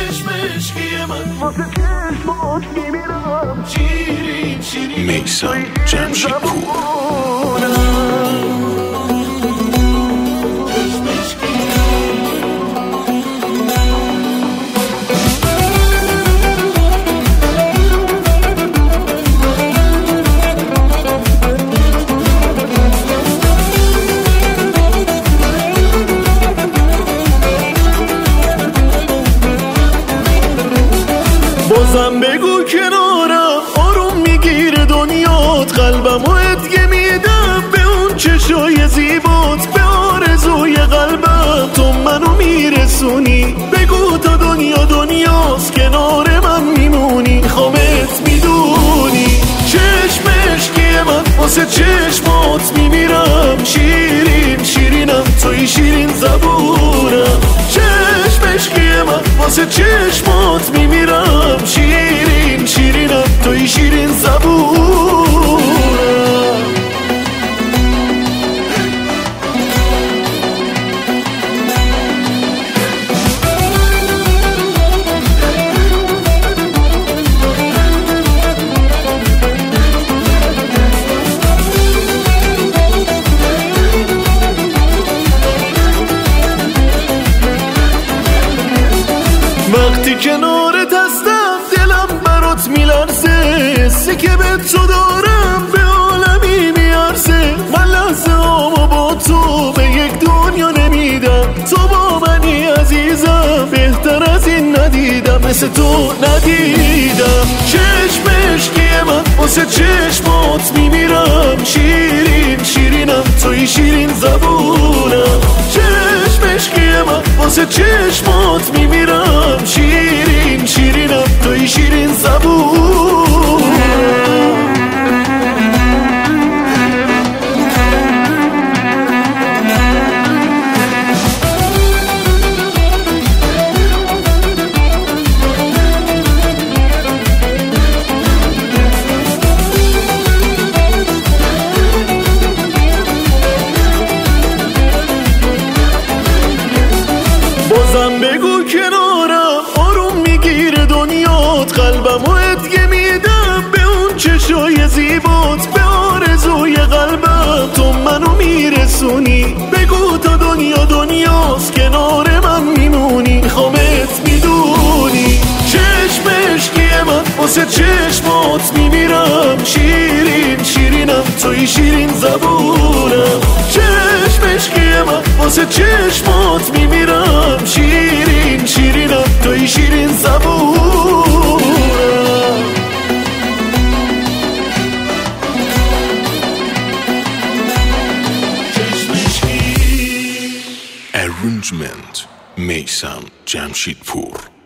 چشمشکی من واسه چشمات میمیرم شیرین شیرین میثم جمشیدپور. بازم بگو کنارم آروم میگیره دنیات، قلبمو ادگه میدم به اون چشای زیبات، به آرزوی قلبم تو منو میرسونی. بگو تا دنیا دنیاست کنار من میمونی، خامت میدونی. چشمشکی من واسه چشمات میمیرم شیرین شیرینم توی شیرین زبونم. چشمشکی من واسه چشمات میمیرم شیرین شیرینم توی شیرین زبونم. وقتی کنارت هستم دلم برات میلرزه، حسی که به تو دارم به عالمی میارزه. من لحظه هامو با تو به یک دنیا نمیدم، تو با منی عزیزم بهتر از این ندیدم، مثل تو ندیدم. چشمشکی من واسه چشمات میمیرم شیرین شیرینم توی شیرین زبونم. چشمشکی من واسه چشمات میمیرم شیرین شیرینم توی شیرین زبونم. بازم بگو کنارم آروم میگیره دنیات، قلبمو ادگه میدم به اون چشای زیبات، به آرزوی قلبم تو منو میرسونی. بگو تا دنیا دنیاست کنار من میمونی، خامت میدونی. چشمشکی من واسه چشمات میمیرم شیرین شیرینم توی شیرین زبونم. چشمشکی من واسه چشمات میمیرم شیرین شیرینم توی شیرین زبونم. Arrangement میثم جمشیدپور.